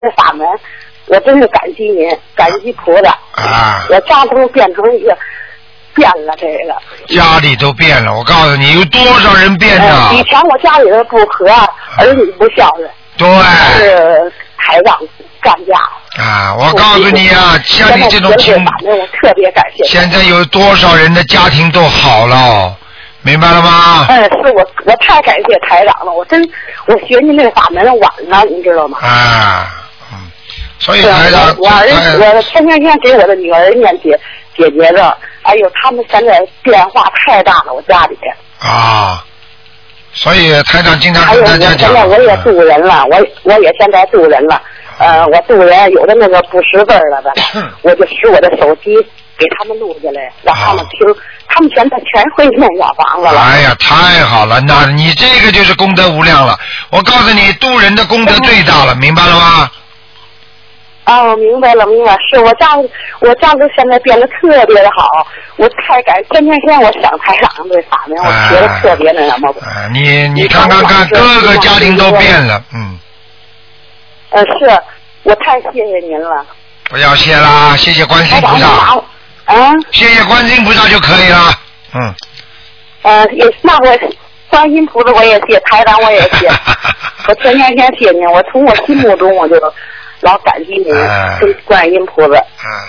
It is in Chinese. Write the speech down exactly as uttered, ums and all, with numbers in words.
法门，我真是感激您，感激菩萨啊！ 我家都变成一个变了，这个家里都变了。我告诉你，有多少人变的？ 嗯、以前我家里人不和，儿女不孝顺， 对， 是台长干架。 啊！我告诉你啊，像你这种情况， 我特别感谢。 现在有多少人的家庭都好了？明白了吗？ 嗯，是我我太感谢台长了，我真我学您这个法门晚了，你知道吗？ 啊，嗯，所以台长， 我儿我天天天给我的女儿念解解结咒，哎呦，他们现在变化太大了，我家里。啊， 所以台长经常跟大家讲。 还有我现在我也渡人了，我我也现在渡人了，呃，我渡人有的那个不识字了的，我就使我的手机给他们录下来，让他们听。啊，他们现在全会念小房子了。 哎呀，太好了！那你这个就是功德无量了。我告诉你，渡人的功德最大了，明白了吗？ 哦，明白了，明白。是我家我家里现在变得特别的好，我太感，天天天我想台长这法门，我觉得特别那什么。 啊，你你看看看，各个家庭都变了，嗯。 呃，是我太谢谢您了。 不要谢啦，谢谢观世音菩萨。 啊， 谢谢观世音菩萨就可以了。嗯。 呃，也那我观世音菩萨我也谢，台长我也谢，我天天天谢您，我从我心目中我就老感激您，跟观世音菩萨。 嗯。